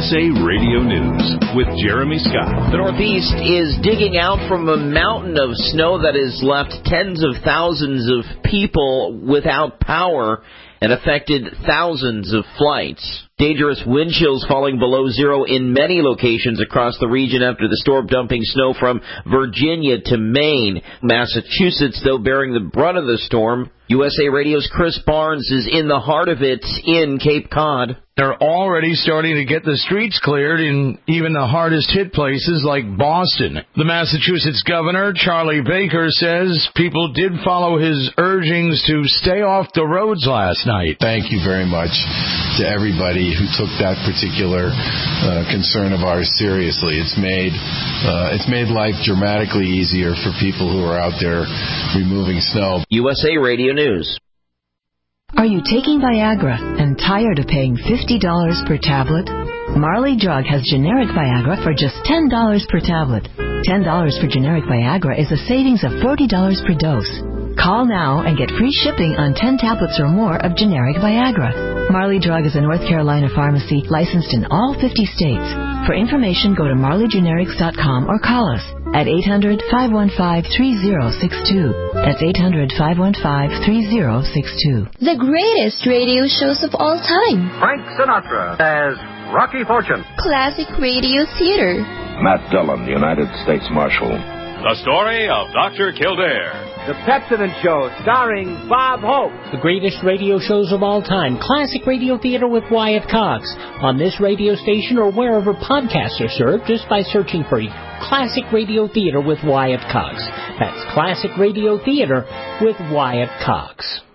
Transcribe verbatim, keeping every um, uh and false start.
S A Radio News with Jeremy Scott. The Northeast is digging out from a mountain of snow that has left tens of thousands of people without power and affected thousands of flights. Dangerous wind chills falling below zero in many locations across the region after the storm dumping snow from Virginia to Maine. Massachusetts, though, bearing the brunt of the storm. U S A Radio's Chris Barnes is in the heart of it in Cape Cod. They're already starting to get the streets cleared in even the hardest-hit places like Boston. The Massachusetts governor, Charlie Baker, says people did follow his urgings to stay off the roads last night. Thank you very much to everybody who took that particular uh, concern of ours seriously. It's made uh, it's made life dramatically easier for people who are out there removing snow. U S A Radio News. Are you taking Viagra and tired of paying fifty dollars per tablet? Marley Drug has generic Viagra for just ten dollars per tablet. ten dollars for generic Viagra is a savings of forty dollars per dose. Call now and get free shipping on ten tablets or more of generic Viagra. Marley Drug is a North Carolina pharmacy licensed in all fifty states. For information, go to marley generics dot com or call us at eight hundred, five one five, three zero six two. That's eight hundred, five one five, three zero six two. The greatest radio shows of all time. Frank Sinatra as Rocky Fortune. Classic Radio Theater. Matt Dillon, United States Marshal. The story of Doctor Kildare. The Pepsodent Show, starring Bob Hope. The greatest radio shows of all time. Classic Radio Theater with Wyatt Cox. On this radio station or wherever podcasts are served, just by searching for Classic Radio Theater with Wyatt Cox. That's Classic Radio Theater with Wyatt Cox.